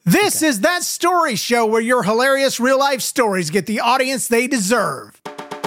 This is That Story Show, where your hilarious real-life stories get the audience they deserve.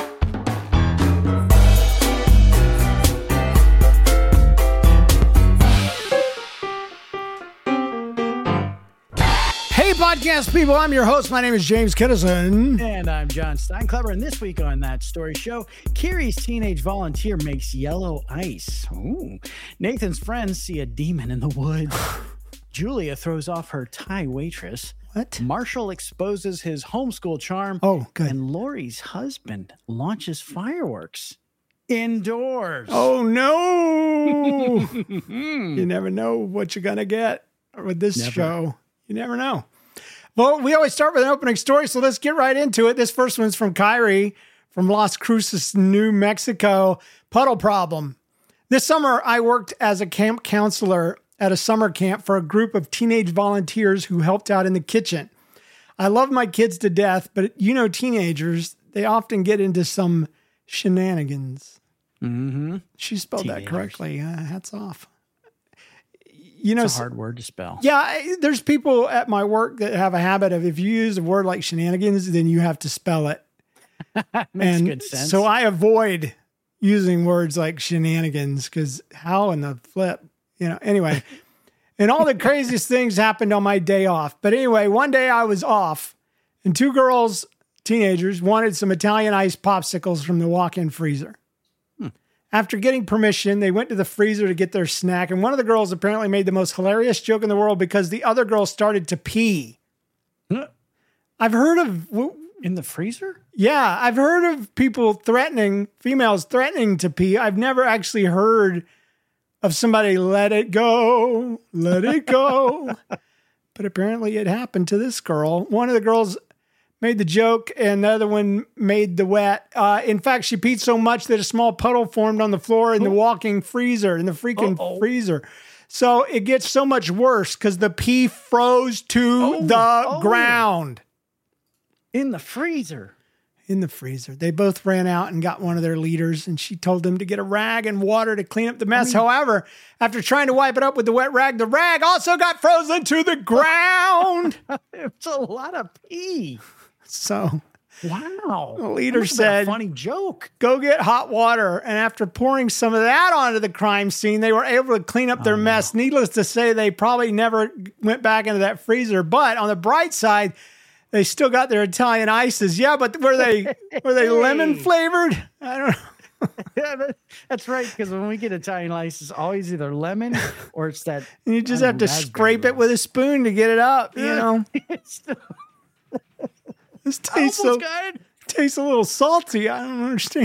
Hey, podcast people, I'm your host. My name is James Kittison. And I'm John Steinkleber. And this week on That Story Show, Kiri's teenage volunteer makes yellow ice. Ooh. Nathan's friends see a demon in the woods. Julia throws off her Thai waitress. What? Marshall exposes his homeschool charm. Oh, good. And Lori's husband launches fireworks indoors. Oh, no. You never know what you're going to get with this show. You never know. Well, we always start with an opening story, so let's get right into it. This first one's from Kyrie from Las Cruces, New Mexico. Puddle problem. This summer, I worked as a camp counselor at a summer camp for a group of teenage volunteers who helped out in the kitchen. I love my kids to death, but you know teenagers, they often get into some shenanigans. Mm-hmm. She spelled that correctly. Hats off. You know, it's a hard word to spell. Yeah, there's people at my work that have a habit of if you use a word like shenanigans, then you have to spell it. Makes good sense. So I avoid using words like shenanigans because how in the flip, anyway. And all the craziest things happened on my day off. But anyway, one day I was off and two girls, teenagers, wanted some Italian ice popsicles from the walk-in freezer. After getting permission, they went to the freezer to get their snack, and one of the girls apparently made the most hilarious joke in the world because the other girl started to pee. I've heard of... In the freezer? Yeah, I've heard of females threatening to pee. I've never actually heard of somebody let it go. But apparently it happened to this girl. One of the girls made the joke, and the other one made the wet. In fact, she peed so much that a small puddle formed on the floor in the walking freezer, in the freaking freezer. So it gets so much worse because the pee froze to the ground. In the freezer. In the freezer. They both ran out and got one of their leaders, and she told them to get a rag and water to clean up the mess. However, after trying to wipe it up with the wet rag, the rag also got frozen to the ground. It's a lot of pee. So, wow. The leader said, a funny joke. Go get hot water. And after pouring some of that onto the crime scene, they were able to clean up their mess. Needless to say, they probably never went back into that freezer. But on the bright side, they still got their Italian ices. Yeah, but were they lemon flavored? I don't know. Yeah, that's right. Because when we get Italian ice, it's always either lemon or it's that. And you just have to scrape it with a spoon to get it up. This tastes tastes a little salty. I don't understand.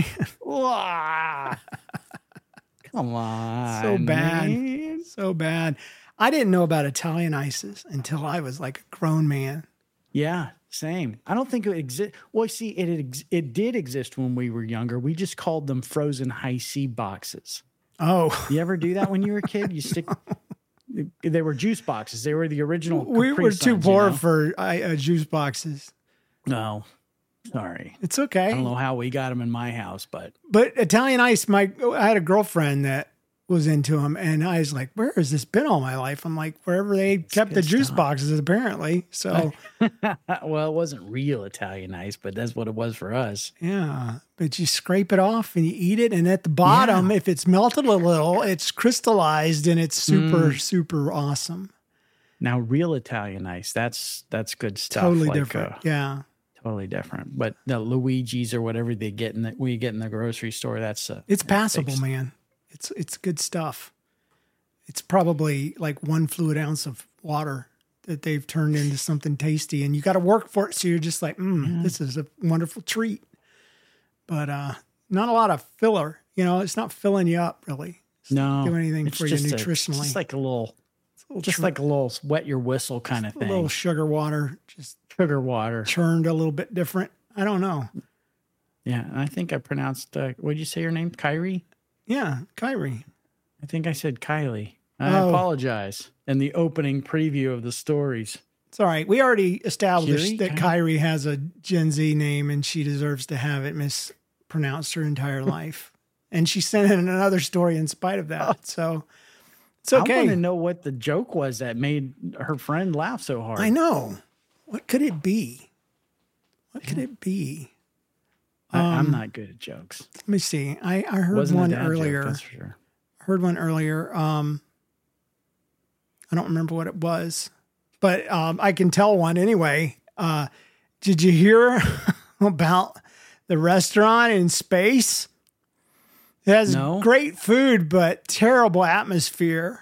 Come on. So bad. Man. So bad. I didn't know about Italian ices until I was like a grown man. Yeah, same. I don't think it exists. Well, see, it did exist when we were younger. We just called them frozen high C boxes. Oh. You ever do that when you were a kid? You stick... They were juice boxes. They were the original We Capri were too Suns, poor for juice boxes. No, sorry. It's okay. I don't know how we got them in my house, but Italian ice, I had a girlfriend that was into them, and I was like, where has this been all my life? I'm like, wherever they kept the juice boxes, apparently. So, well, it wasn't real Italian ice, but that's what it was for us. Yeah, but you scrape it off and you eat it, and at the bottom, if it's melted a little, it's crystallized, and it's super awesome. Now, real Italian ice, that's good stuff. Totally different. Yeah. Totally different. But the Luigi's or whatever we get in the grocery store, it's passable, man. It's good stuff. It's probably like 1 fluid ounce of water that they've turned into something tasty, and you got to work for it. So you're just like, this is a wonderful treat. But not a lot of filler. It's not filling you up really. It's not doing anything for you nutritionally. It's like a little wet your whistle kind of thing. A little sugar water, churned a little bit different. I don't know. Yeah, I think I pronounced. What did you say your name? Kyrie. Yeah, Kyrie. I think I said Kylie. I apologize. In the opening preview of the stories. It's all right. We already established that Kyrie has a Gen Z name, and she deserves to have it mispronounced her entire life. And she sent in another story in spite of that. So It's okay. I want to know what the joke was that made her friend laugh so hard. I know. What could it be? What could it be? I'm not good at jokes. Let me see. I heard Wasn't one a dad earlier. joke, that's for sure. Heard one earlier. I don't remember what it was, but I can tell one anyway. Did you hear about the restaurant in space? It has great food, but terrible atmosphere.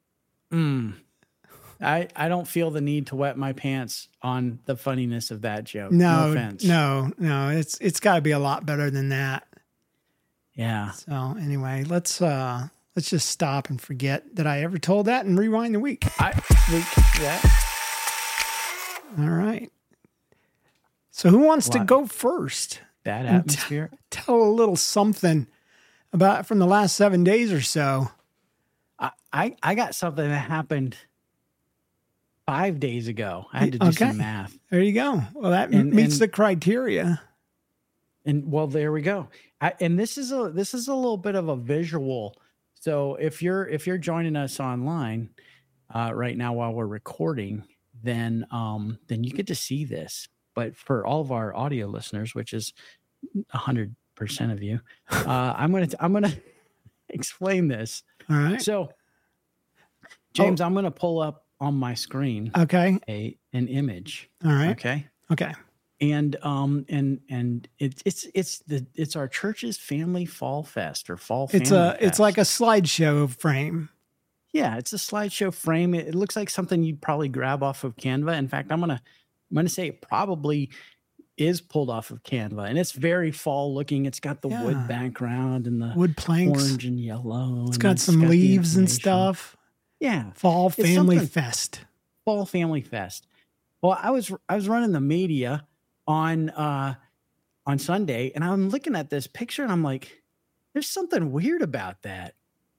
I don't feel the need to wet my pants on the funniness of that joke. No offense. No. It's got to be a lot better than that. Yeah. So anyway, let's just stop and forget that I ever told that and rewind the week. Yeah. All right. So who wants to go first? Bad atmosphere. Tell a little something about from the last 7 days or so. I got something that happened 5 days ago. I had to do some math. There you go. Well, that meets the criteria. And well, there we go. And this is a little bit of a visual. So if you're joining us online right now while we're recording, then you get to see this. But for all of our audio listeners, which is 100% of you, I'm gonna explain this. All right. So, James, I'm gonna pull up on my screen. Okay. An image. All right. Okay. And it's our church's Family Fall Fest or Fall Family Fest. It's like a slideshow frame. Yeah, it's a slideshow frame. It looks like something you'd probably grab off of Canva. In fact, I'm gonna say it probably is pulled off of Canva, and it's very fall looking. It's got the wood background and the wood planks, orange and yellow. It's got some leaves and stuff. Yeah, Fall Family Fest. Fall Family Fest. Well, I was running the media on Sunday, and I'm looking at this picture, and I'm like, "There's something weird about that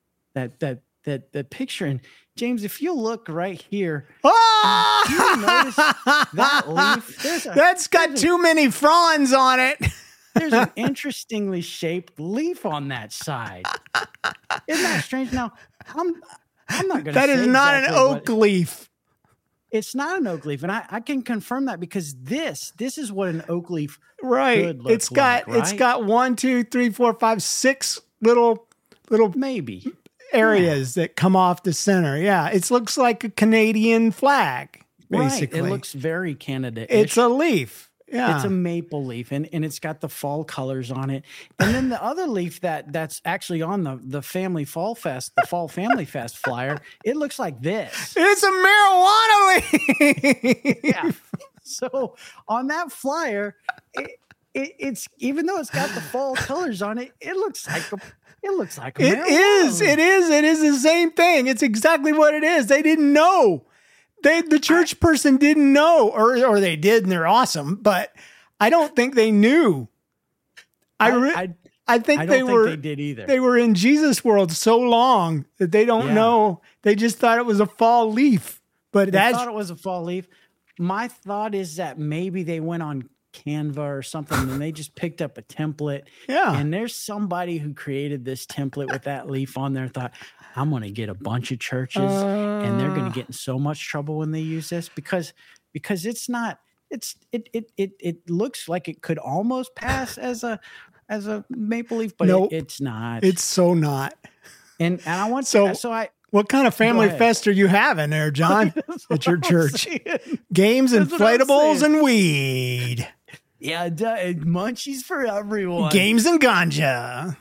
picture." And James, if you look right here, do you notice that leaf? That's got too many fronds on it. There's an interestingly shaped leaf on that side. Isn't that strange? Now, I'm not going to say that is not exactly an oak leaf. It's not an oak leaf, and I can confirm that because this is what an oak leaf could look it's got like, right? It's got 1, 2, 3, 4, 5, 6 little maybe areas that come off the center. Yeah, it looks like a Canadian flag. Basically, right. It looks very Canada-ish. It's a leaf. Yeah, it's a maple leaf, and it's got the fall colors on it. And then the other leaf that's actually on the Family Fall Fest, the Fall Family Fest flyer, it looks like this. It's a marijuana leaf. Yeah. So on that flyer, it's even though it's got the fall colors on it, it looks like a marijuana. It is the same thing. It's exactly what it is. They didn't know. The church person didn't know, or they did, and they're awesome. But I don't think they knew. I think they did either. They were in Jesus world so long that they don't know. They just thought it was a fall leaf. But they thought it was a fall leaf. My thought is that maybe they went on Canva or something and they just picked up a template. Yeah. And there's somebody who created this template with that leaf on there and thought, I'm going to get a bunch of churches and they're going to get in so much trouble when they use this because it looks like it could almost pass as a maple leaf, but nope, it's not. It's so not. And I want what kind of family fest are you having there, John, at your church? Games, inflatables, and weed. Yeah, munchies for everyone. Games and ganja.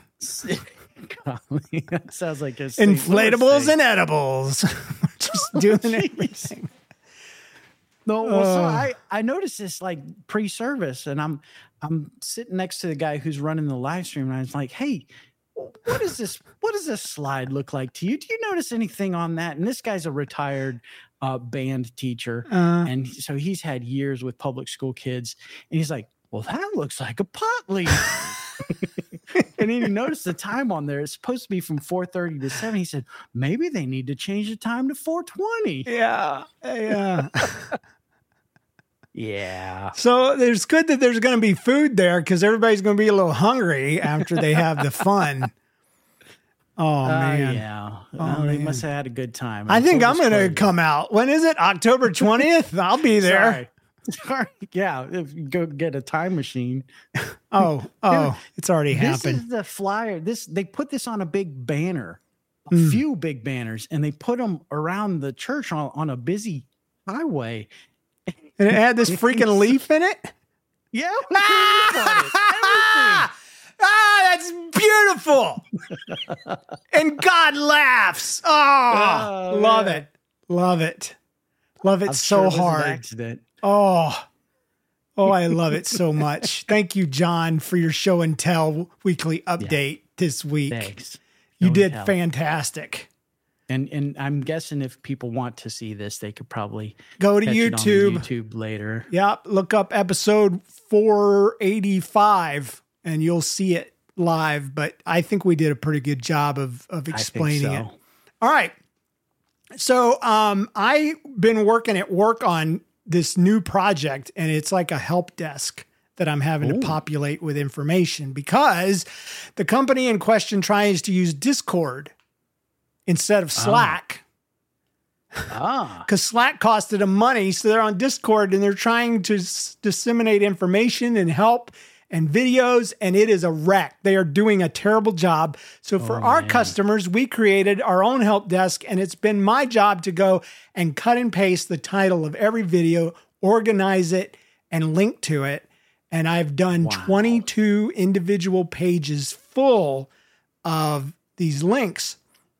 That sounds like a inflatables and edibles. We're just doing everything. No, so I noticed this like pre-service, and I'm sitting next to the guy who's running the live stream, and I was like, "Hey, what is this? What does this slide look like to you? Do you notice anything on that?" And this guy's a retired band teacher, and so he's had years with public school kids, and he's like, "Well, that looks like a pot leaf." And then you notice the time on there. It's supposed to be from 4:30 to 7. He said, maybe they need to change the time to 4:20. Yeah. Yeah. So it's good that there's going to be food there because everybody's going to be a little hungry after they have the fun. Oh, man. Yeah. Oh, They man. must have had a good time. I think Full I'm going to disclosure. come out. When is it? October 20th? I'll be there. Sorry. Yeah, if you go get a time machine. Oh, it's already This happened. is the flyer. They put this on a big banner, a Hmm. few big banners, and they put them around the church on a busy highway. And it had this freaking leaf in it? Yeah. That's beautiful. And God laughs. Oh, love man. it. Love it. Love it I'm so sure it was an hard. accident. Oh, I love it so much. Thank you, John, for your show and tell weekly update this week. Thanks. You Show and did tell. fantastic. And I'm guessing if people want to see this, they could probably Go to catch it on YouTube. YouTube later. Yep. Look up episode 485 and you'll see it live. But I think we did a pretty good job of explaining it. All right. So I've been working at work on this new project, and it's like a help desk that I'm having to populate with information because the company in question tries to use Discord instead of Slack. Because Slack costed them money. So they're on Discord and they're trying to disseminate information and help and videos, and it is a wreck. They are doing a terrible job. So for our customers, we created our own help desk, and it's been my job to go and cut and paste the title of every video, organize it, and link to it. And I've done 22 individual pages full of these links.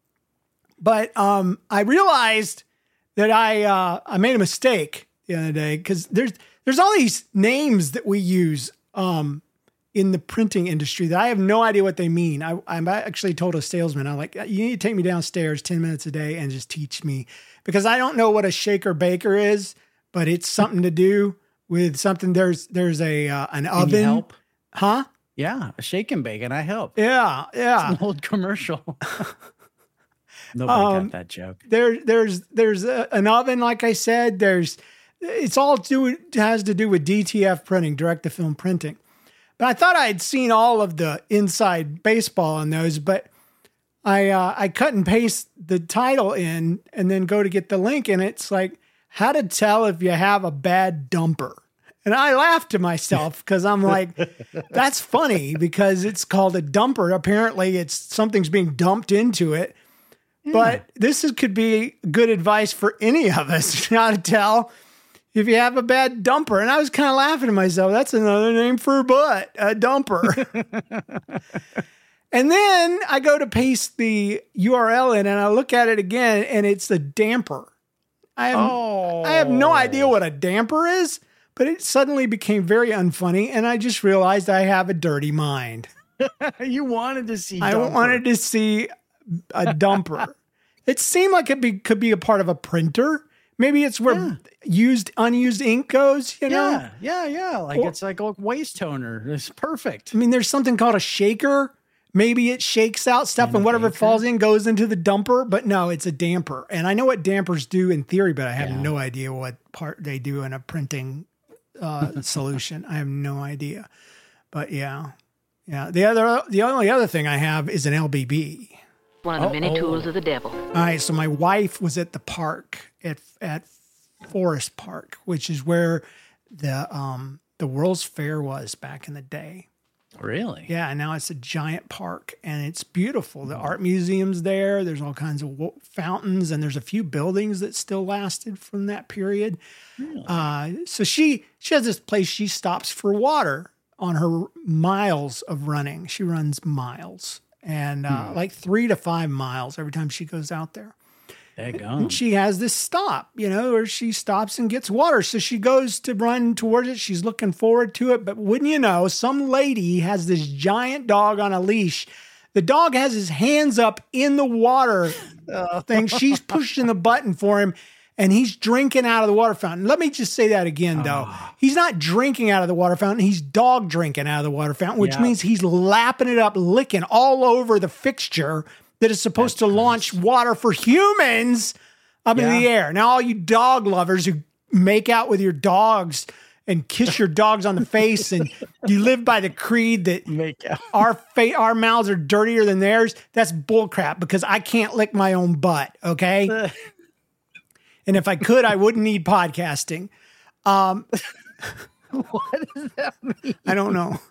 But I realized that I made a mistake the other day because there's all these names that we use in the printing industry that I have no idea what they mean. I actually told a salesman, I'm like, you need to take me downstairs 10 minutes a day and just teach me, because I don't know what a shaker baker is, but it's something to do with something. There's an oven. Can you help? Huh? Yeah, a shake and bake, and I help. Yeah. An old commercial. Nobody got that joke. There's an oven, like I said. It's all has to do with DTF printing, direct to film printing. But I thought I had seen all of the inside baseball on those, but I cut and paste the title in and then go to get the link, and it's like, how to tell if you have a bad dumper. And I laughed to myself because I'm like, that's funny because it's called a dumper. Apparently something's being dumped into it. Yeah. But could be good advice for any of us, how to tell if you have a bad dumper. And I was kind of laughing to myself. That's another name for butt, a dumper. And then I go to paste the URL in and I look at it again and it's a damper. I have no idea what a damper is, but it suddenly became very unfunny. And I just realized I have a dirty mind. You wanted to see I dumper. wanted to see a dumper. It seemed like it could be a part of a printer. Maybe it's where unused ink goes, you know? Yeah. Like it's like a waste toner. It's perfect. I mean, there's something called a shaker. Maybe it shakes out stuff and whatever falls in goes into the dumper, but no, it's a damper. And I know what dampers do in theory, but I have no idea what part they do in a printing solution. I have no idea. But yeah. The only other thing I have is an LBB. One of the many tools of the devil. All right, so my wife was at the park at Forest Park, which is where the World's Fair was back in the day. Really? Yeah, and now it's a giant park, and it's beautiful. The art museum's there. There's all kinds of fountains, and there's a few buildings that still lasted from that period. Really? So she has this place she stops for water on her miles of running. She runs miles. And like 3 to 5 miles every time she goes out there. And she has this stop, where she stops and gets water. So she goes to run towards it. She's looking forward to it. But wouldn't you know, some lady has this giant dog on a leash. The dog has his hands up in the water thing. She's pushing the button for him. And he's drinking out of the water fountain. Let me just say that again, though. He's not drinking out of the water fountain. He's dog drinking out of the water fountain, which means he's lapping it up, licking all over the fixture that is supposed to launch water for humans up in the air. Now, all you dog lovers who make out with your dogs and kiss your dogs on the face, and you live by the creed that our mouths are dirtier than theirs. That's bullcrap, because I can't lick my own butt. Okay. And if I could, I wouldn't need podcasting. What does that mean? I don't know.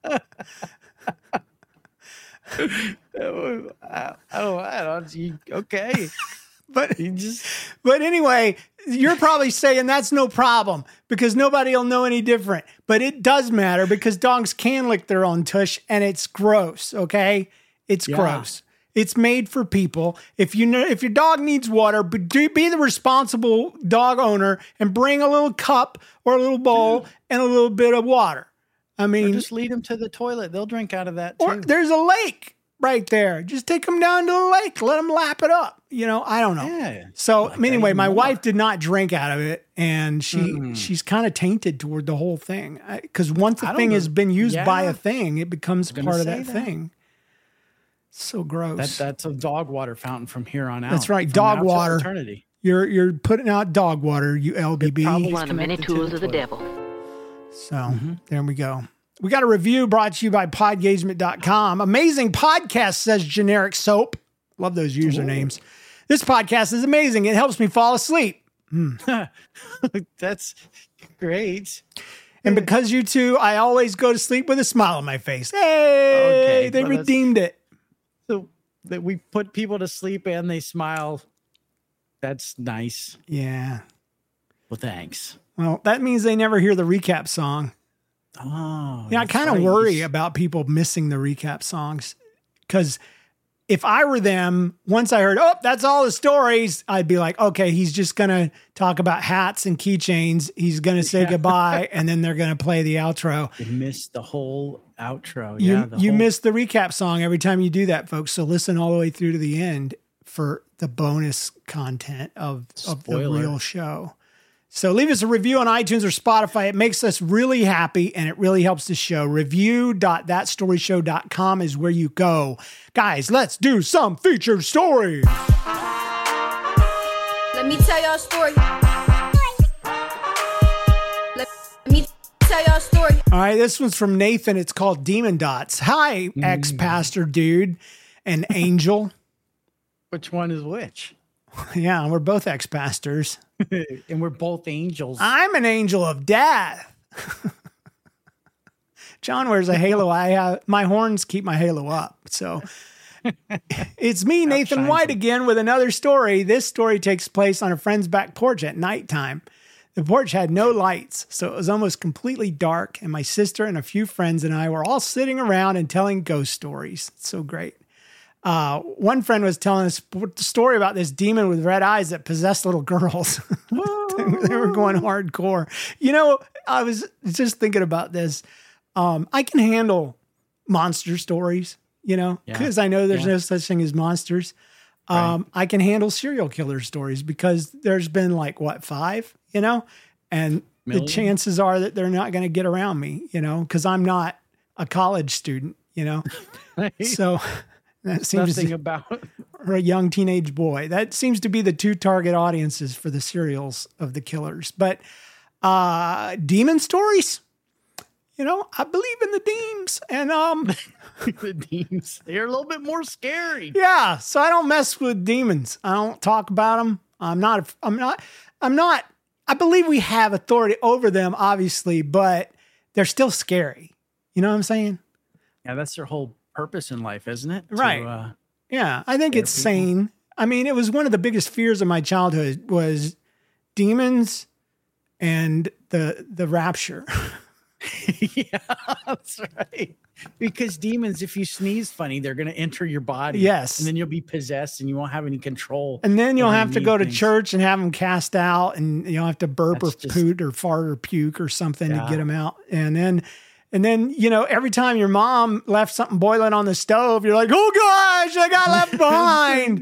Okay. But anyway, you're probably saying that's no problem because nobody will know any different. But it does matter because dogs can lick their own tush, and it's gross. Okay, it's gross. It's made for people. If your dog needs water, but be the responsible dog owner and bring a little cup or a little bowl and a little bit of water. I mean, or just lead them to the toilet. They'll drink out of that too. Or there's a lake right there. Just take them down to the lake. Let them lap it up. I don't know. Yeah, so anyway, my wife did not drink out of it, and she's kind of tainted toward the whole thing. Because once a thing has been used by a thing, it becomes part of that thing. So gross. That's a dog water fountain from here on out. That's right. Dog water. Eternity. You're putting out dog water, you LBB. One of the many tools of the devil. So there we go. We got a review brought to you by Podgazement.com. Amazing podcast, says Generic Soap. Love those usernames. Ooh. This podcast is amazing. It helps me fall asleep. That's great. And because you two, I always go to sleep with a smile on my face. Hey, they redeemed it. So that we put people to sleep and they smile. That's nice. Yeah. Well, thanks. Well, that means they never hear the recap song. Oh, yeah. I kind of worry about people missing the recap songs, because if I were them, once I heard, that's all the stories, I'd be like, okay, he's just going to talk about hats and keychains. He's going to say goodbye, and then they're going to play the outro. You missed the whole outro. You missed the recap song every time you do that, folks. So listen all the way through to the end for the bonus content of the real show. So leave us a review on iTunes or Spotify. It makes us really happy, and it really helps the show. Review.thatstoryshow.com is where you go. Guys, let's do some featured story. Let me tell y'all a story. Let me tell y'all a story. All right, this one's from Nathan. It's called Demon Dots. Hi, ex-pastor dude and angel. Which one is which? Yeah, we're both ex-pastors. And we're both angels. I'm an angel of death. John wears a halo. My horns keep my halo up. So it's me, Nathan White, again with another story. This story takes place on a friend's back porch at nighttime. The porch had no lights, so it was almost completely dark, and my sister and a few friends and I were all sitting around and telling ghost stories. It's so great. One friend was telling us the story about this demon with red eyes that possessed little girls. They were going hardcore. I was just thinking about this. I can handle monster stories, because I know there's no such thing as monsters. Right. I can handle serial killer stories because there's been 5, and the chances are that they're not going to get around me, because I'm not a college student, Right. So that seems or a young teenage boy. That seems to be the two target audiences for the serials of the killers. But demon stories, I believe in the deems, and the deems, they're a little bit more scary. Yeah, so I don't mess with demons. I don't talk about them. I'm not. I believe we have authority over them, obviously, but they're still scary. You know what I'm saying? Yeah, that's their whole purpose in life, isn't it? Right. Yeah, I think it's sane. I mean, it was one of the biggest fears of my childhood was demons and the rapture. Yeah, that's right. Because demons, if you sneeze funny, they're going to enter your body. Yes. And then you'll be possessed and you won't have any control. And then you'll have to go to church and have them cast out, and you'll have to burp or poot or fart or puke or something to get them out. And then, every time your mom left something boiling on the stove, you're like, oh gosh, I got left behind.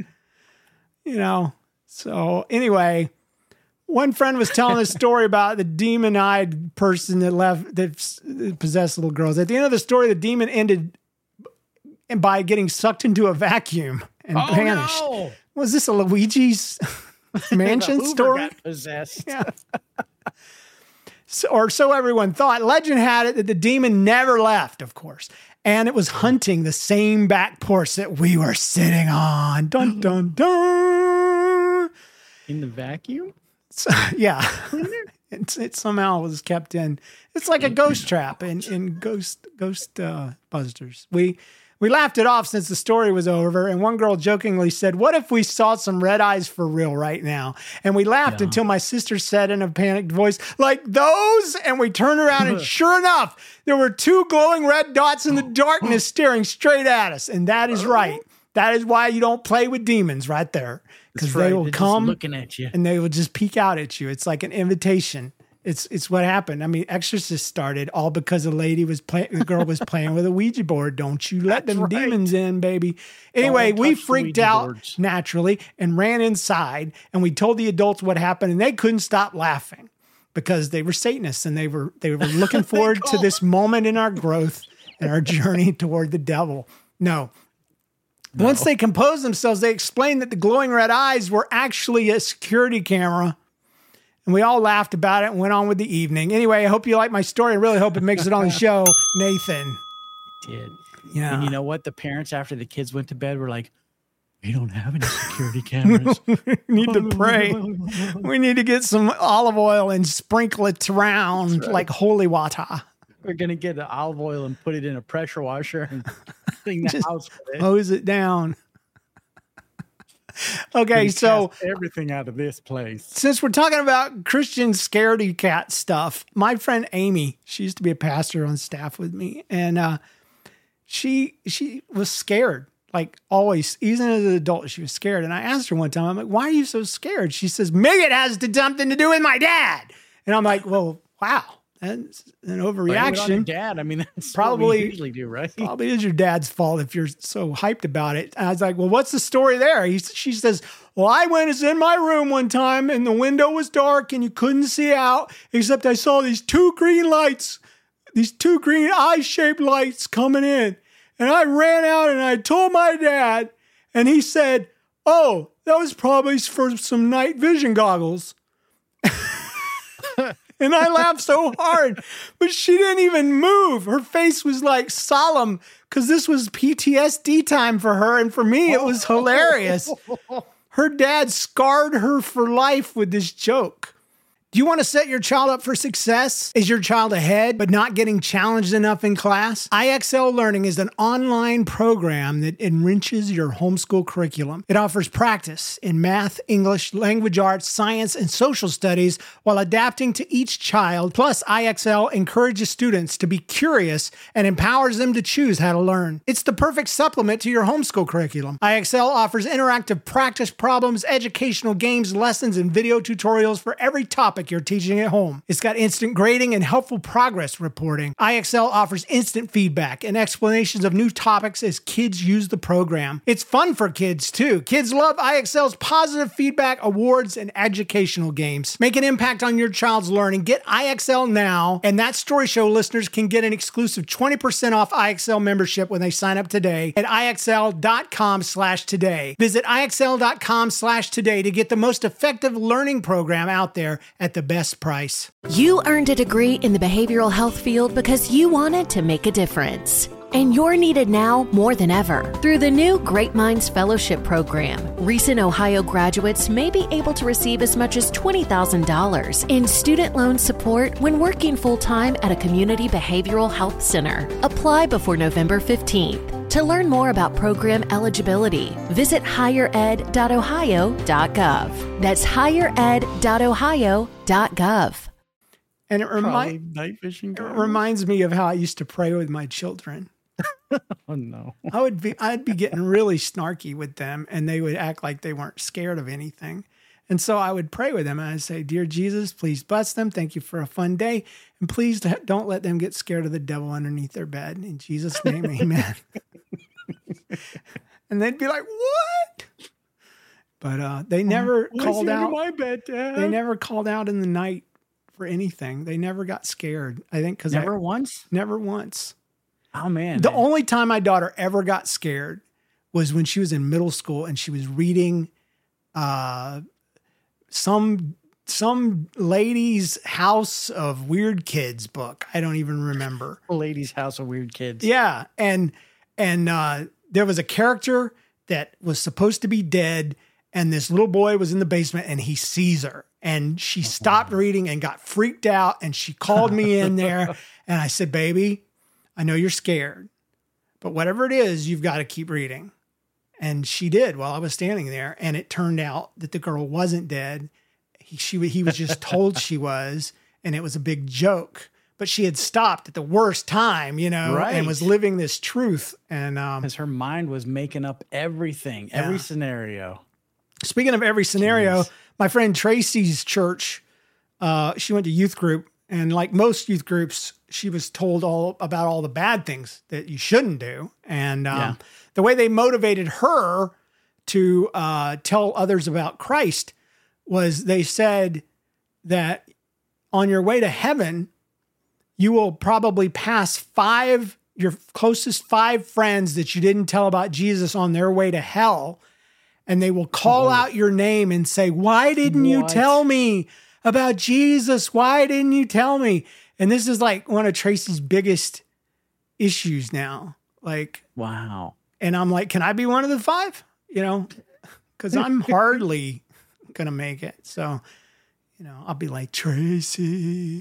So anyway, one friend was telling a story about the demon-eyed person that possessed little girls. At the end of the story, the demon ended by getting sucked into a vacuum and vanished. No. Was this a Luigi's Mansion story? Got possessed. Yeah. or so everyone thought. Legend had it that the demon never left, of course. And it was hunting the same back porch that we were sitting on. Dun, dun, dun. In the vacuum? So, yeah. It somehow was kept in. It's like a ghost trap in Ghost Busters. We laughed it off since the story was over, and one girl jokingly said, "What if we saw some red eyes for real right now?" And we laughed until my sister said in a panicked voice, "Like those?" And we turned around, and sure enough, there were two glowing red dots in the darkness staring straight at us. And that is right. That is why you don't play with demons right there. Because they will come looking at you, and they will just peek out at you. It's like an invitation. It's what happened. I mean, Exorcist started all because the girl was playing with a Ouija board. Don't you let them demons in, baby. Anyway, we freaked out naturally and ran inside, and we told the adults what happened, and they couldn't stop laughing because they were Satanists and they were looking forward to this moment in our growth and our journey toward the devil. No. Once they composed themselves, they explained that the glowing red eyes were actually a security camera. And we all laughed about it and went on with the evening. Anyway, I hope you like my story. I really hope it makes it on the show. Nathan. It did. Yeah. And you know what? The parents, after the kids went to bed, were like, we don't have any security cameras. We need to pray. We need to get some olive oil and sprinkle it around like holy water. We're going to get the olive oil and put it in a pressure washer and clean the house with it. Hose it down. Okay, so everything out of this place. Since we're talking about Christian scaredy cat stuff, my friend Amy, she used to be a pastor on staff with me, and she was scared, like always. Even as an adult, she was scared. And I asked her one time, I'm like, "Why are you so scared?" She says, "Maybe it has something to do with my dad." And I'm like, "Well, wow, that's an overreaction." Your dad, I mean, that's probably what we usually do, right? Probably is your dad's fault if you're so hyped about it. And I was like, "Well, what's the story there?" She says, "Well, I was in my room one time and the window was dark and you couldn't see out, except I saw these two green lights, these two green eye-shaped lights coming in. And I ran out and I told my dad, and he said, 'Oh, that was probably for some night vision goggles.'" And I laughed so hard, but she didn't even move. Her face was like solemn because this was PTSD time for her. And for me, it was hilarious. Her dad scarred her for life with this joke. Do you want to set your child up for success? Is your child ahead but not getting challenged enough in class? IXL Learning is an online program that enriches your homeschool curriculum. It offers practice in math, English, language arts, science, and social studies while adapting to each child. Plus, IXL encourages students to be curious and empowers them to choose how to learn. It's the perfect supplement to your homeschool curriculum. IXL offers interactive practice problems, educational games, lessons, and video tutorials for every topic you're teaching at home. It's got instant grading and helpful progress reporting. IXL offers instant feedback and explanations of new topics as kids use the program. It's fun for kids too. Kids love IXL's positive feedback, awards, and educational games. Make an impact on your child's learning. Get IXL now, and That Story Show listeners can get an exclusive 20% off IXL membership when they sign up today at IXL.com/today. Visit IXL.com/today to get the most effective learning program out there at the best price. You earned a degree in the behavioral health field because you wanted to make a difference. And you're needed now more than ever. Through the new Great Minds Fellowship Program, recent Ohio graduates may be able to receive as much as $20,000 in student loan support when working full-time at a community behavioral health center. Apply before November 15th. To learn more about program eligibility, visit highered.ohio.gov. That's highered.ohio.gov. And it reminds me of how I used to pray with my children. Oh no. I'd be getting really snarky with them, and they would act like they weren't scared of anything. And so I would pray with them, and I'd say, "Dear Jesus, please bless them. Thank you for a fun day. And please don't let them get scared of the devil underneath their bed. In Jesus' name, amen." And they'd be like, "What?" But they never called out. My bed, Dad. They never called out in the night for anything. They never got scared. I think because Never once. Oh man. The only time my daughter ever got scared was when she was in middle school and she was reading some some lady's house of weird kids book. I don't even remember. Lady's House of Weird Kids. Yeah. And there was a character that was supposed to be dead, and this little boy was in the basement, and he sees her, and she stopped reading and got freaked out, and she called me in there, and I said, baby, I know you're scared, but whatever it is, you've got to keep reading. And she did while I was standing there, and it turned out that the girl wasn't dead. He was just told she was, and it was a big joke. But she had stopped at the worst time, and was living this truth. And because her mind was making up everything, every scenario. Speaking of every scenario, my friend Tracy's church, she went to youth group, and like most youth groups, she was told all about all the bad things that you shouldn't do. And the way they motivated her to tell others about Christ was they said that on your way to heaven, you will probably pass your closest 5 friends that you didn't tell about Jesus on their way to hell. And they will call out your name and say, why didn't you tell me about Jesus? Why didn't you tell me? And this is like one of Tracy's biggest issues now. Like, wow. And I'm like, can I be one of the 5? Because I'm hardly going to make it. So, I'll be like, Tracy.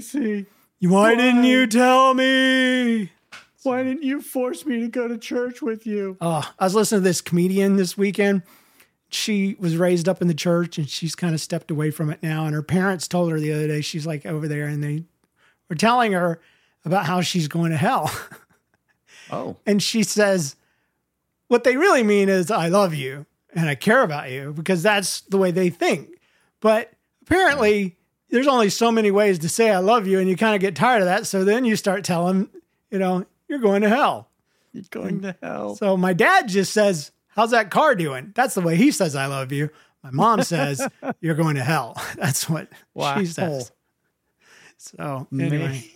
Why didn't you tell me? Why didn't you force me to go to church with you? Oh, I was listening to this comedian this weekend. She was raised up in the church, and she's kind of stepped away from it now. And her parents told her the other day, she's like over there, and they were telling her about how she's going to hell. Oh. And she says, what they really mean is I love you and I care about you, because that's the way they think. But apparently there's only so many ways to say I love you, and you kind of get tired of that. So then you start telling, you're going to hell. You're going to hell. So my dad just says, how's that car doing? That's the way he says I love you. My mom says, you're going to hell. That's what she says. So anyway.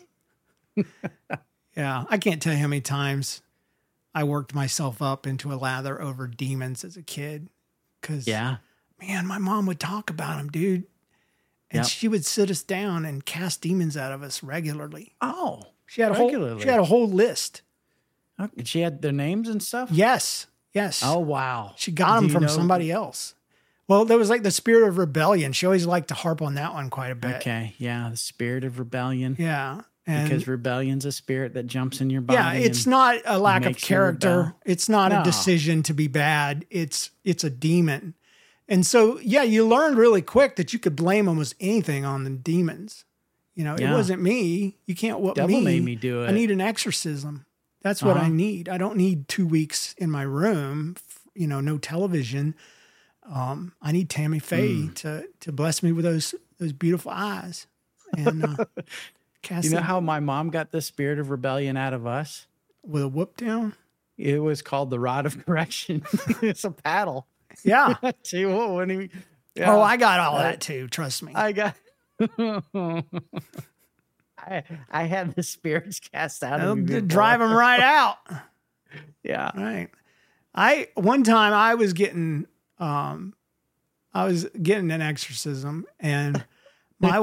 Yeah, I can't tell you how many times I worked myself up into a lather over demons as a kid. Because, man, my mom would talk about them, dude. And she would sit us down and cast demons out of us regularly. Oh, she had a whole list. Okay. She had their names and stuff? Yes. Oh, wow. She got them from somebody else. Well, there was like the spirit of rebellion. She always liked to harp on that one quite a bit. Okay. Yeah. The spirit of rebellion. Yeah. Because rebellion's a spirit that jumps in your body. Yeah. It's not a lack of character. It's not a decision to be bad. It's a demon. And so, you learned really quick that you could blame almost anything on the demons. It wasn't me. You can't whoop me. Devil made me do it. I need an exorcism. That's what I need. I don't need 2 weeks in my room, no television. I need Tammy Faye to bless me with those beautiful eyes. And you know how my mom got the spirit of rebellion out of us? With a whoop down? It was called the rod of correction. It's a paddle. Yeah. See, I got all that too. Trust me. I got. I had the spirits cast out of me. Drive them right out. Yeah. Right. One time I was getting an exorcism, and my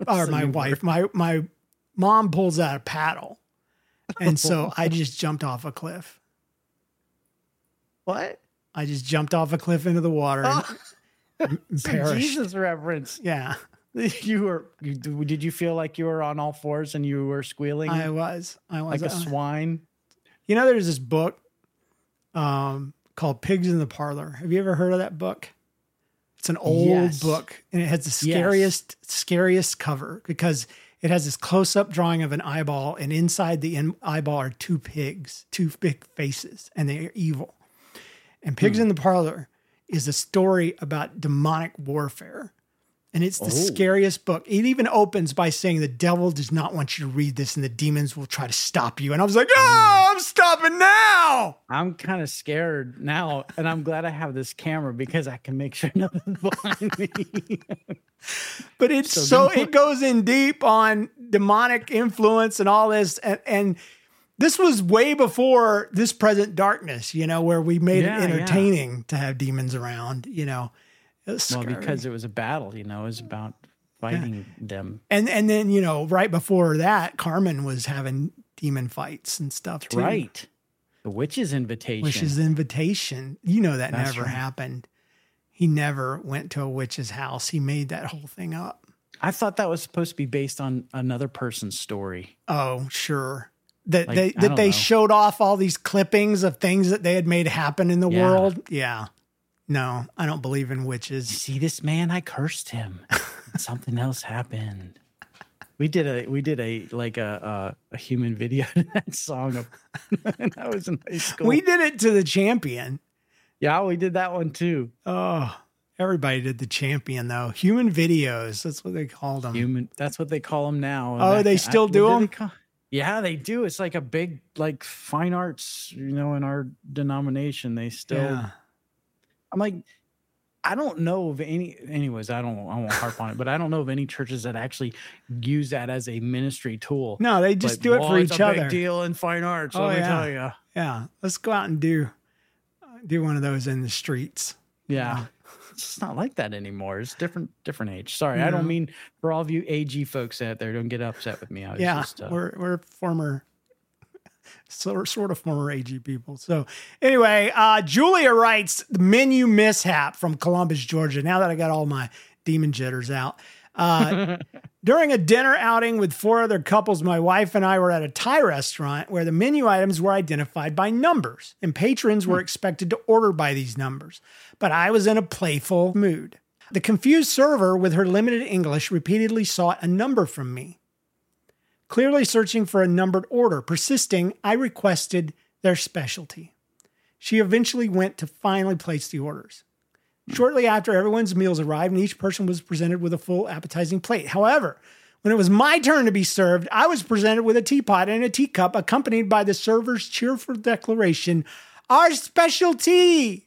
mom pulls out a paddle. And so I just jumped off a cliff. What? I just jumped off a cliff into the water and perished. Jesus reference. Yeah. Did you feel like you were on all fours and you were squealing? I was like a swine. There's this book called Pigs in the Parlor. Have you ever heard of that book? It's an old book, and it has the scariest cover because it has this close-up drawing of an eyeball, and inside the eyeball are 2 pigs, 2 big faces, and they are evil. And Pigs in the Parlor is a story about demonic warfare. And it's the scariest book. It even opens by saying the devil does not want you to read this, and the demons will try to stop you. And I was like, I'm stopping now. I'm kind of scared now. And I'm glad I have this camera because I can make sure nothing's behind me. But it goes in deep on demonic influence and all this. And this was way before this present darkness, where we made it entertaining to have demons around, It was scary. Well, because it was a battle, it was about fighting them. And then, you know, right before that, Carmen was having demon fights and stuff too. Right. The witch's invitation. Witch's invitation. You know that That's never right. happened. He never went to a witch's house. He made that whole thing up. I thought that was supposed to be based on another person's story. Oh, sure. That Like, they I don't know. showed off all these clippings of things that they had made happen in the Yeah. world. Yeah. No, I don't believe in You witches. see this man? I cursed him. And something else happened. We did a human video to that song of when I was in high school. We did it to the Champion. Yeah, we did that one too. Oh, everybody did the Champion though. Human videos. That's what they called them. That's what they call them now. Oh, they still do what 'em? they call- Yeah, they do. It's like a big like fine arts, you know, in our denomination. They still. Yeah. I'm like, I don't know of any. Anyways, I won't harp on it, but I don't know of any churches that actually use that as a ministry tool. No, they just do it for it's each a other. Big deal in fine arts. Oh, let me yeah. tell you. Yeah. Let's go out and do one of those in the streets. Yeah. It's just not like that anymore. It's different age. Sorry, I don't mean for all of you AG folks out there, don't get upset with me. I was Yeah. just, We're former, sort of former AG people. So anyway, Julia writes the menu mishap from Columbus, Georgia. Now that I got all my demon jitters out. During a dinner outing with 4 other couples, my wife and I were at a Thai restaurant where the menu items were identified by numbers and patrons were expected to order by these numbers. But I was in a playful mood. The confused server with her limited English repeatedly sought a number from me. Clearly searching for a numbered order, persisting, I requested their specialty. She eventually went to finally place the orders. Shortly after, everyone's meals arrived and each person was presented with a full appetizing plate. However, when it was my turn to be served, I was presented with a teapot and a teacup accompanied by the server's cheerful declaration, "Our specialty."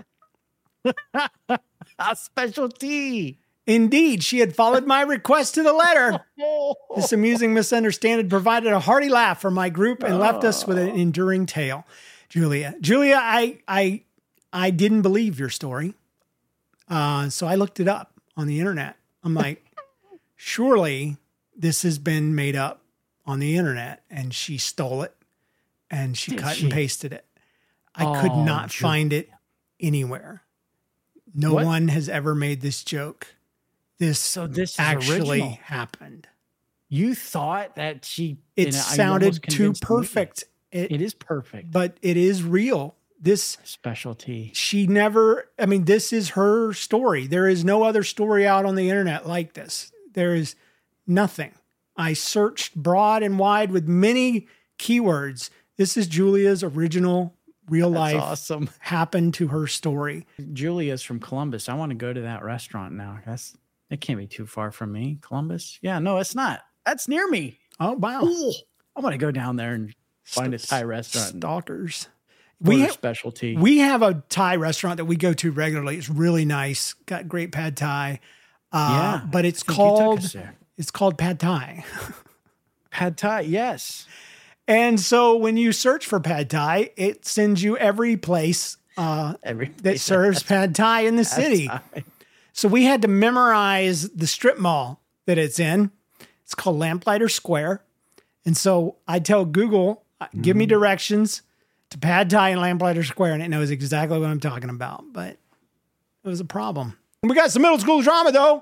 a specialty. Indeed, she had followed my request to the letter. This amusing misunderstanding provided a hearty laugh for my group and left us with an enduring tale. Julia, I didn't believe your story. So I looked it up on the internet. I'm like, surely this has been made up on the internet and she stole it and she cut and pasted it. I could not find it anywhere. No one has ever made this joke. This is actually original. happened. You thought that she... It and I sounded almost too convinced me. perfect. It is perfect. But it is real. This Specialty. she never, I mean, this is her story. There is no other story out on the internet like this. There is nothing. I searched broad and wide with many keywords. This is Julia's original real life Awesome. happened to her story. Julia's from Columbus. I want to go to that restaurant now. It can't be too far from me. Columbus? Yeah, no, it's not. That's near me. Oh, wow. Ooh, I want to go down there and find a Thai restaurant. Stalkers. We specialty. We have a Thai restaurant that we go to regularly. It's really nice. Got great pad Thai. But it's called Pad Thai. Pad Thai, yes. And so when you search for Pad Thai, it sends you every place that serves Pad Thai in the city. So we had to memorize the strip mall that it's in. It's called Lamplighter Square. And so I tell Google, give me directions to Pad Thai and Lamplighter Square, and it knows exactly what I'm talking about. But it was a problem. We got some middle school drama, though.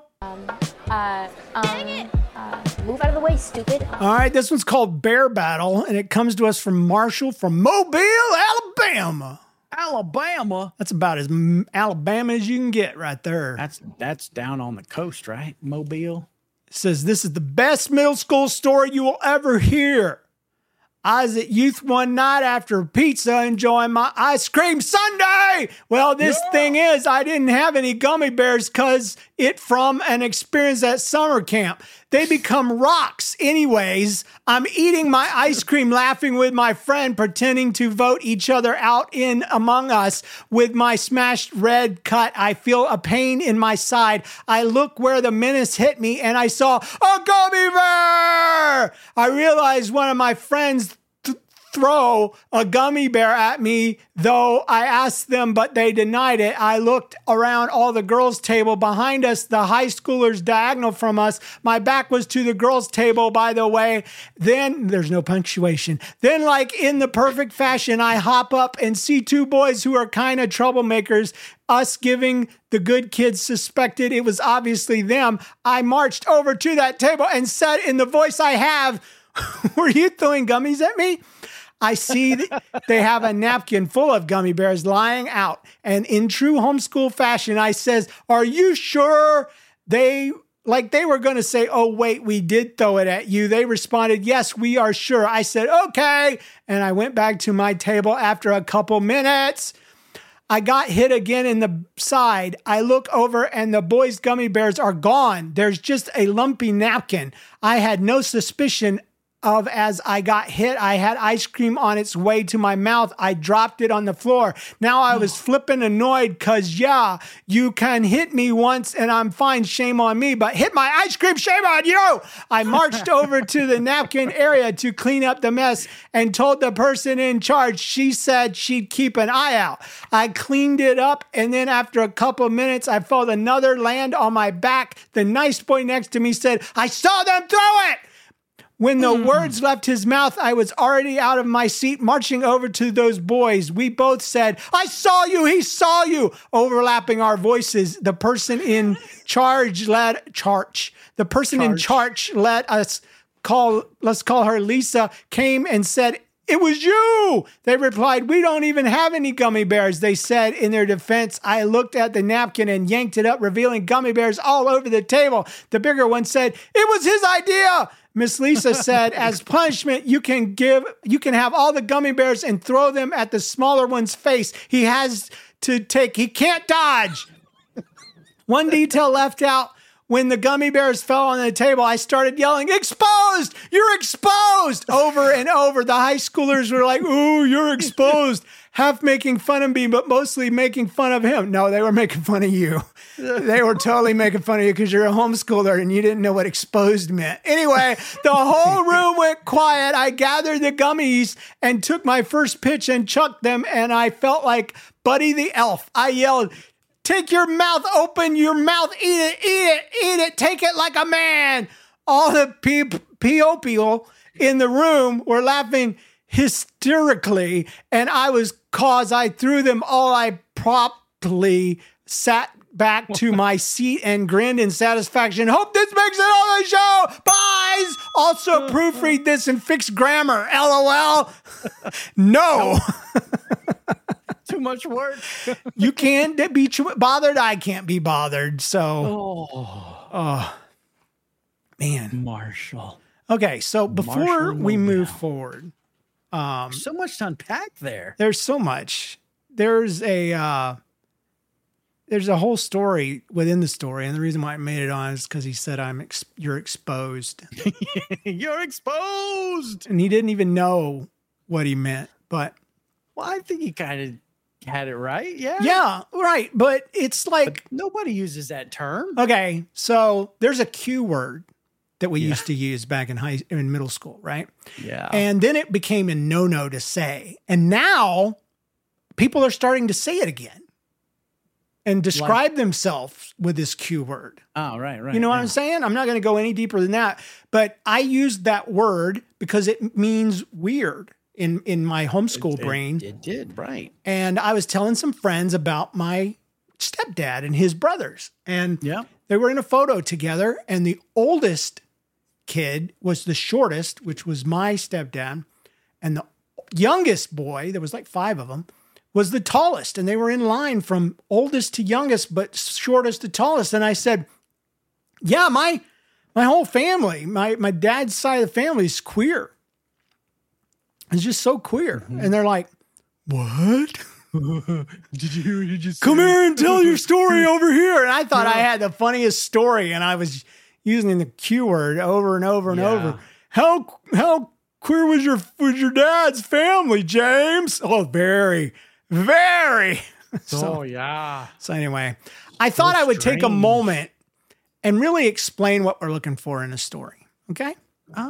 Dang it! Move out of the way, stupid. All right, this one's called Bear Battle, and it comes to us from Marshall from Mobile, Alabama. Alabama? That's about as Alabama as you can get right there. That's down on the coast, right? Mobile? It says, this is the best middle school story you will ever hear. I was at youth one night after pizza enjoying my ice cream sundae. Well, this thing is, I didn't have any gummy bears because it from an experience at summer camp. They become rocks anyways. I'm eating my ice cream, laughing with my friend, pretending to vote each other out in Among Us. With my smashed red cut, I feel a pain in my side. I look where the menace hit me and I saw a gummy bear. I realized one of my friends throw a gummy bear at me, though I asked them, but they denied it. I looked around all the girls' table behind us, the high schoolers diagonal from us. My back was to the girls' table, by the way. Then, there's no punctuation. Then, like in the perfect fashion, I hop up and see two boys who are kind of troublemakers. Us giving the good kids suspected it was obviously them. I marched over to that table and said in the voice I have, "Were you throwing gummies at me?" I see they have a napkin full of gummy bears lying out. And in true homeschool fashion, I says, "Are you sure?" They were going to say, "Oh, wait, we did throw it at you." They responded, "Yes, we are sure." I said, "Okay." And I went back to my table after a couple minutes. I got hit again in the side. I look over and the boys' gummy bears are gone. There's just a lumpy napkin. I had no suspicion of as I got hit. I had ice cream on its way to my mouth. I dropped it on the floor. Now I was flipping annoyed because, yeah, you can hit me once and I'm fine. Shame on me, but hit my ice cream. Shame on you. I marched over to the napkin area to clean up the mess and told the person in charge. She said she'd keep an eye out. I cleaned it up. And then after a couple minutes, I felt another land on my back. The nice boy next to me said, "I saw them throw it." When the words left his mouth, I was already out of my seat, marching over to those boys. We both said, "I saw you, he saw you," overlapping our voices. The person in charge let us let's call her Lisa, came and said, "It was you." They replied, "We don't even have any gummy bears." They said in their defense. I looked at the napkin and yanked it up, revealing gummy bears all over the table. The bigger one said, "It was his idea." Miss Lisa said, "As punishment, you can have all the gummy bears and throw them at the smaller one's face. He can't dodge." One detail left out. When the gummy bears fell on the table, I started yelling, "Exposed! You're exposed!" over and over. The high schoolers were like, "Ooh, you're exposed." Half making fun of me, but mostly making fun of him. No, they were making fun of you. They were totally making fun of you because you're a homeschooler and you didn't know what exposed meant. Anyway, the whole room went quiet. I gathered the gummies and took my first pitch and chucked them, and I felt like Buddy the Elf. I yelled, "Take your mouth, open your mouth, eat it, eat it, eat it, take it like a man." All the people in the room were laughing hysterically, and I threw them all. I promptly sat back to my seat and grinned in satisfaction. Hope this makes it on the show. Bye. Also proofread this and fix grammar. LOL. No. Too much work. You can't be bothered. I can't be bothered. So, man. Marshall. Okay, so before we move forward, so much to unpack there. There's so much. There's a whole story within the story, and the reason why I made it on is because he said you're exposed. You're exposed, and he didn't even know what he meant. But I think he kind of had it right. Yeah, right. But it's like nobody uses that term. Okay, so there's a Q word that we used to use back in middle school, right? Yeah. And then it became a no-no to say. And now people are starting to say it again and describe themselves with this Q word. Oh, right. You know what I'm saying? I'm not going to go any deeper than that. But I used that word because it means weird in my homeschool brain. It did, right. And I was telling some friends about my stepdad and his brothers. And they were in a photo together. And the oldest kid was the shortest, which was my stepdad, and the youngest boy, there was like 5 of them, was the tallest, and they were in line from oldest to youngest, but shortest to tallest. And I said, "Yeah, my whole family, my dad's side of the family is queer. It's just so queer." Mm-hmm. And they're like, "What?" Did you come here and tell your story over here? And I thought I had the funniest story, and I was using the Q word over and over and over. How queer was your dad's family, James? Oh, very, very. So anyway, I thought I would take a moment and really explain what we're looking for in a story. Okay. Oh.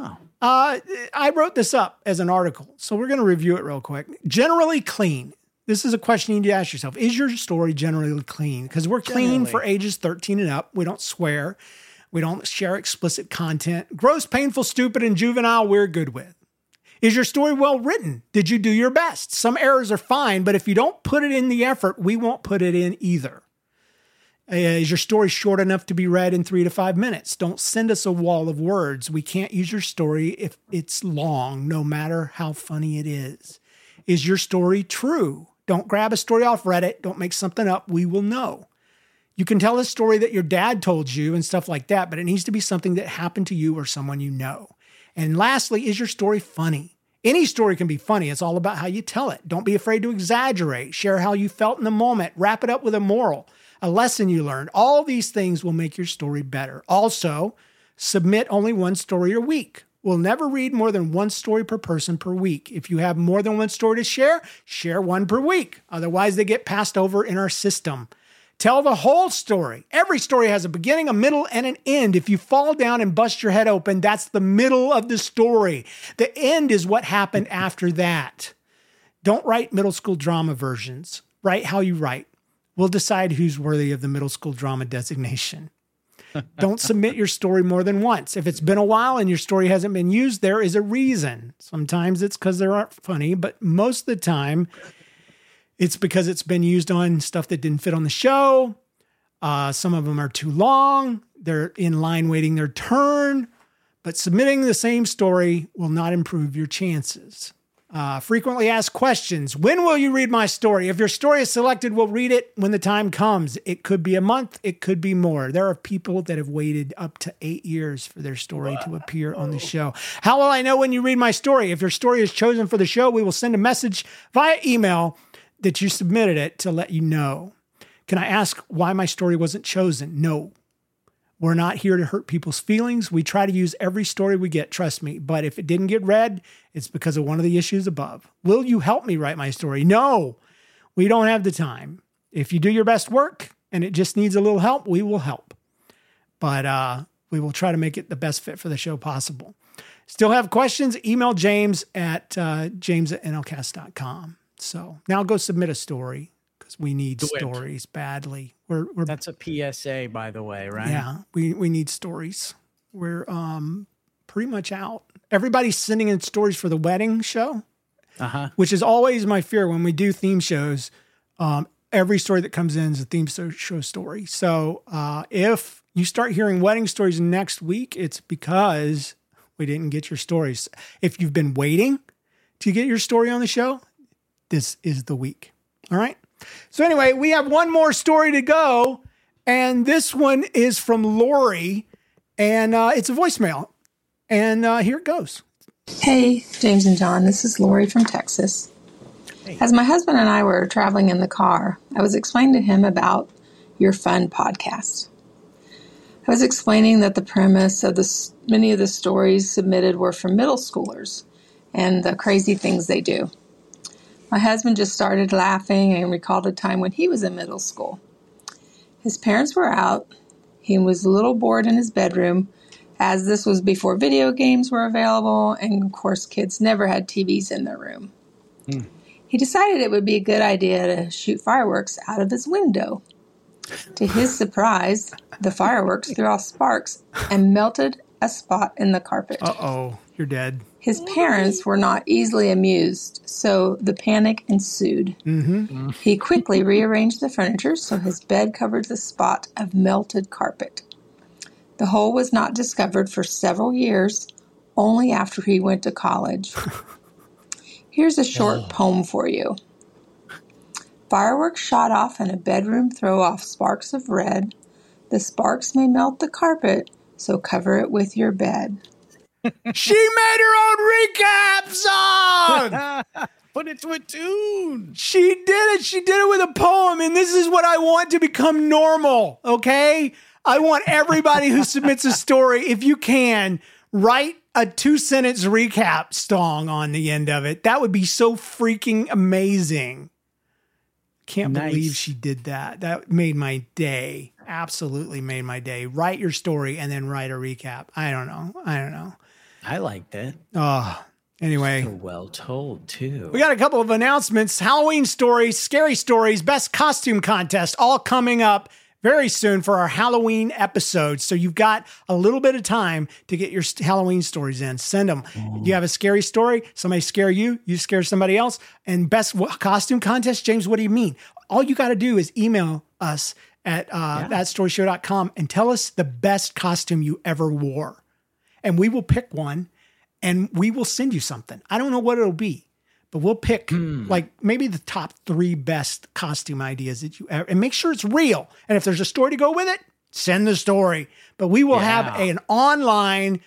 I wrote this up as an article, so we're going to review it real quick. Generally clean. This is a question you need to ask yourself. Is your story generally clean? Because we're clean for ages 13 and up. We don't swear. We don't share explicit content. Gross, painful, stupid, and juvenile, we're good with. Is your story well written? Did you do your best? Some errors are fine, but if you don't put it in the effort, we won't put it in either. Is your story short enough to be read in 3 to 5 minutes? Don't send us a wall of words. We can't use your story if it's long, no matter how funny it is. Is your story true? Don't grab a story off Reddit. Don't make something up. We will know. You can tell a story that your dad told you and stuff like that, but it needs to be something that happened to you or someone you know. And lastly, is your story funny? Any story can be funny. It's all about how you tell it. Don't be afraid to exaggerate. Share how you felt in the moment. Wrap it up with a moral, a lesson you learned. All these things will make your story better. Also, submit only one story a week. We'll never read more than one story per person per week. If you have more than one story to share, share one per week. Otherwise, they get passed over in our system. Tell the whole story. Every story has a beginning, a middle, and an end. If you fall down and bust your head open, that's the middle of the story. The end is what happened after that. Don't write middle school drama versions. Write how you write. We'll decide who's worthy of the middle school drama designation. Don't submit your story more than once. If it's been a while and your story hasn't been used, there is a reason. Sometimes it's because they aren't funny, but most of the time it's because it's been used on stuff that didn't fit on the show. Some of them are too long. They're in line waiting their turn, but submitting the same story will not improve your chances. Frequently asked questions. When will you read my story? If your story is selected, we'll read it when the time comes. It could be a month. It could be more. There are people that have waited up to 8 years for their story to appear on the show. How will I know when you read my story? If your story is chosen for the show, we will send a message via email that you submitted it to let you know. Can I ask why my story wasn't chosen? No. We're not here to hurt people's feelings. We try to use every story we get, trust me. But if it didn't get read, it's because of one of the issues above. Will you help me write my story? No, we don't have the time. If you do your best work and it just needs a little help, we will help. But we will try to make it the best fit for the show possible. Still have questions? Email James at james@nlcast.com. So now go submit a story. Because we need stories badly. That's a PSA, by the way, right? Yeah, we need stories. We're pretty much out. Everybody's sending in stories for the wedding show, which is always my fear when we do theme shows. Every story that comes in is a theme show story. So if you start hearing wedding stories next week, it's because we didn't get your stories. If you've been waiting to get your story on the show, this is the week. All right? So anyway, we have one more story to go, and this one is from Lori, and it's a voicemail, and here it goes. Hey, James and John, this is Lori from Texas. Hey. As my husband and I were traveling in the car, I was explaining to him about your fun podcast. I was explaining that the premise of many of the stories submitted were from middle schoolers and the crazy things they do. My husband just started laughing and recalled a time when he was in middle school. His parents were out. He was a little bored in his bedroom, as this was before video games were available, and of course kids never had TVs in their room. He decided it would be a good idea to shoot fireworks out of his window. To his surprise, the fireworks threw off sparks and melted a spot in the carpet. Uh-oh, you're dead. His parents were not easily amused, so the panic ensued. He quickly rearranged the furniture so his bed covered the spot of melted carpet. The hole was not discovered for several years, only after he went to college. Here's a short poem for you. Fireworks shot off in a bedroom throw off sparks of red. The sparks may melt the carpet, so cover it with your bed. She made her own recap song! Put it to a tune. She did it. She did it with a poem, and this is what I want to become normal, okay? I want everybody who submits a story, if you can, write a 2-sentence recap song on the end of it. That would be so freaking amazing. Can't believe she did that. That made my day. Absolutely made my day. Write your story and then write a recap. I don't know. I liked it. Anyway. So well told, too. We got a couple of announcements. Halloween stories, scary stories, best costume contest, all coming up very soon for our Halloween episode. So you've got a little bit of time to get your Halloween stories in. Send them. You have a scary story, somebody scare you, you scare somebody else. And best costume contest, James, what do you mean? All you got to do is email us at thatstoryshow.com and tell us the best costume you ever wore. And we will pick one and we will send you something. I don't know what it'll be, but we'll pick like maybe the top 3 best costume ideas that you ever, and make sure it's real. And if there's a story to go with it, send the story. But we will have an online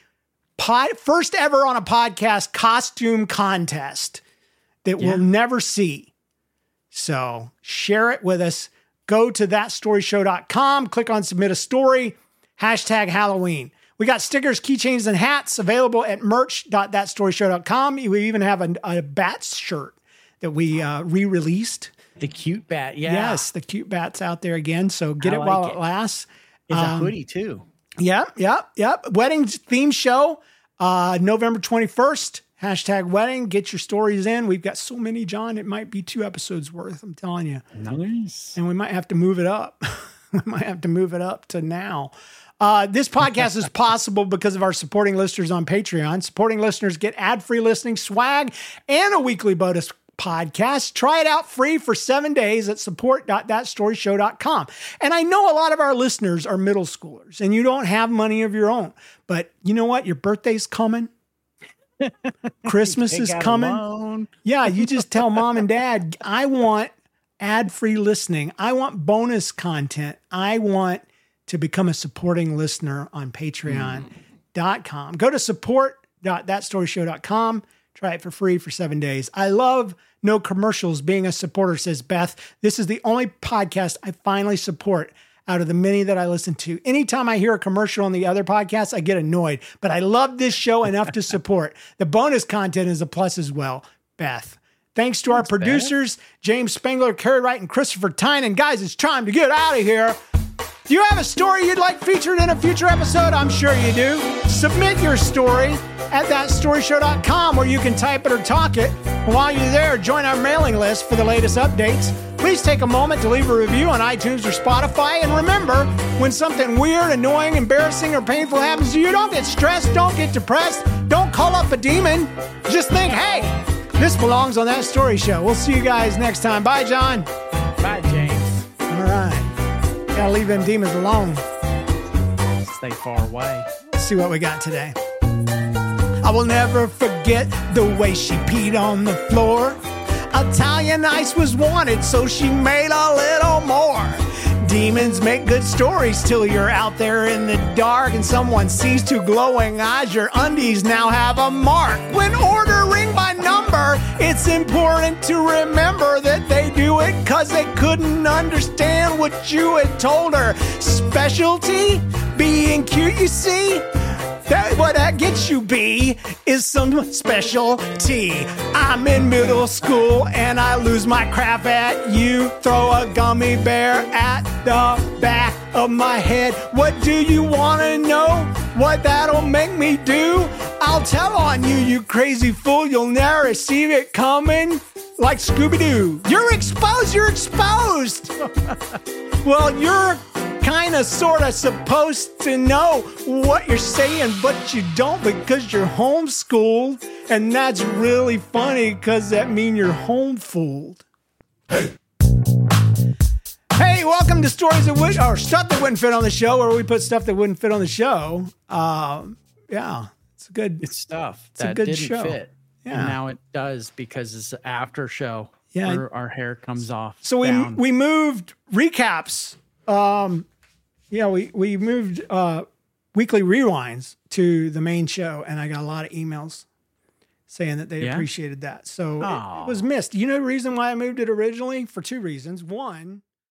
first ever on a podcast costume contest that we'll never see. So share it with us. Go to thatstoryshow.com, click on submit a story, #Halloween. We got stickers, keychains, and hats available at merch.thatstoryshow.com. We even have a Bats shirt that we re-released. The cute bat, yeah. Yes, the cute bat's out there again. So get it while it lasts. It's a hoodie, too. Yep. Wedding theme show, November 21st. #wedding. Get your stories in. We've got so many, John. It might be 2 episodes worth, I'm telling you. Nice. And we might have to move it up. We might have to move it up to now. This podcast is possible because of our supporting listeners on Patreon. Supporting listeners get ad-free listening, swag, and a weekly bonus podcast. Try it out free for 7 days at support.thatstoryshow.com. And I know a lot of our listeners are middle schoolers and you don't have money of your own, but you know what? Your birthday's coming. Christmas is coming. Yeah, you just tell mom and dad, I want ad-free listening. I want bonus content. I want to become a supporting listener on patreon.com. Go to support.thatstoryshow.com. Try it for free for 7 days. I love no commercials being a supporter, says Beth. This is the only podcast I finally support out of the many that I listen to. Anytime I hear a commercial on the other podcasts, I get annoyed, but I love this show enough to support. The bonus content is a plus as well, Beth. Thanks to our producers, James Spengler, Carrie Wright, and Christopher Tynan. Guys, it's time to get out of here. Do you have a story you'd like featured in a future episode? I'm sure you do. Submit your story at thatstoryshow.com where you can type it or talk it. And while you're there, join our mailing list for the latest updates. Please take a moment to leave a review on iTunes or Spotify. And remember, when something weird, annoying, embarrassing, or painful happens to you, don't get stressed, don't get depressed, don't call up a demon. Just think, hey, this belongs on That Story Show. We'll see you guys next time. Bye, John. Bye, James. All right. Gotta leave them demons alone. Stay far away. Let's see what we got today. I will never forget the way she peed on the floor. Italian ice was wanted, so she made a little more. Demons make good stories till you're out there in the dark and someone sees 2 glowing eyes. Your undies now have a mark. When ordering by number, it's important to remember that they do it because they couldn't understand what you had told her. Specialty? Being cute, you see? What that gets you, B, is some specialty. I'm in middle school and I lose my crap at you. Throw a gummy bear at the back of my head. What do you want to know? What that'll make me do? I'll tell on you, you crazy fool. You'll never see it coming like Scooby-Doo. You're exposed. You're exposed. Well, you're kind of sort of supposed to know what you're saying, but you don't because you're homeschooled, and that's really funny because that means you're home fooled. Hey, welcome to Stories That Would, or Stuff That Wouldn't Fit on the Show, where we put stuff that wouldn't fit on the show. Yeah, it's good. It's stuff it's that a good didn't show. fit. Yeah. And now it does because it's an after show. Yeah. Where our hair comes off. So we moved recaps. We moved weekly rewinds to the main show, and I got a lot of emails saying that they appreciated that. So it was missed. You know the reason why I moved it originally? For 2 reasons. One,